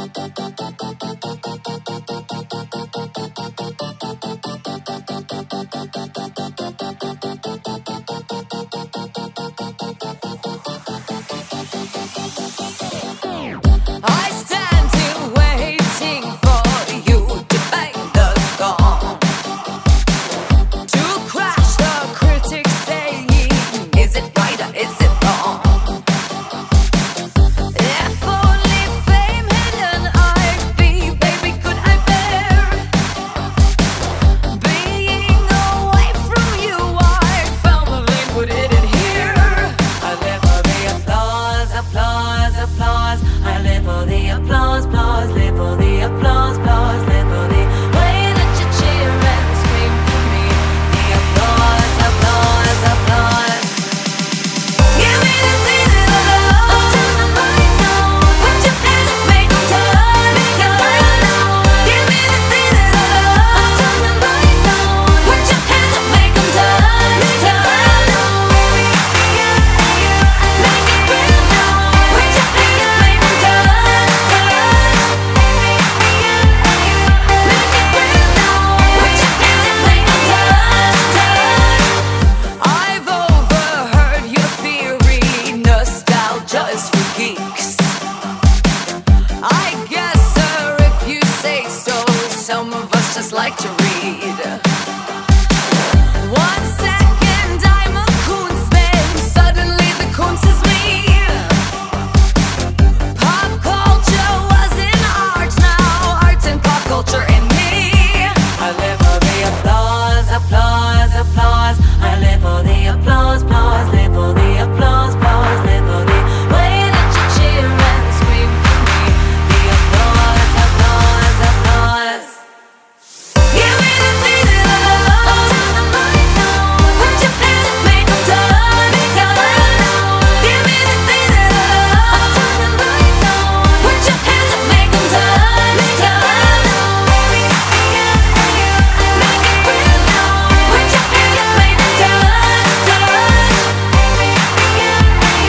I stand here waiting for you to bang the gong, to crash the critics saying, is it right or is it wrong? If only fame hidden I'd be, baby, could I bear being away from you? I found the lane, would it adhere? I live for the applause, applause, applause. I live for the applause, applause, live for the applause, applause, live for the way that you cheer and scream for me. The applause, applause, applause. Give me the feeling of love. Turn the lights on. Put your hands up, make 'em turn, turn. Give me the feeling of love. Turn the lights on. Put your hands up, make 'em turn, turn. Make it real now. Put your hands up, make 'em turn, turn. Make it real now. Put your hands up, make 'em turn, turn. I've overheard your theory, nostalgia is for geeks. I guess, sir, if you say so, some of us just like to read. 1 second I'm a Kunstman, suddenly the Kunst is me. Pop culture was in art, now art's in pop culture in me. I live for the applause, applause, applause. I live for the applause, applause, live for the applause, applause, live for the way that you cheer and scream for me. The applause, applause, applause. Give me the feeling of love. Turn the lights on. Put your hands up, make 'em turn, turn. Give me the feeling of love. Turn the lights on. Put your hands up, make 'em turn, turn. Make it real now. Put your hands up, make 'em turn, turn. Make it real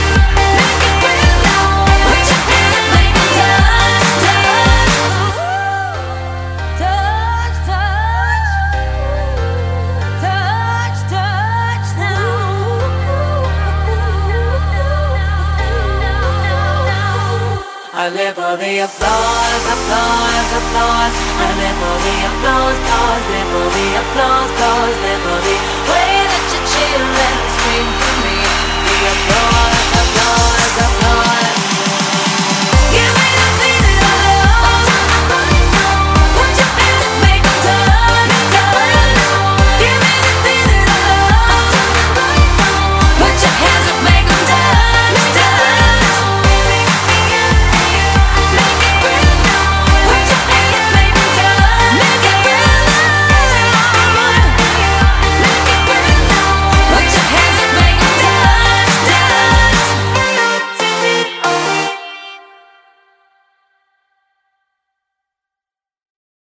now. Put your hands up, make 'em turn, turn. Touch, touch, touch, touch now. I live for the applause, applause, applause. I live for the applause, applause, live for the applause, applause, live for the way that you cheer and scream for me. The applause, applause, applause.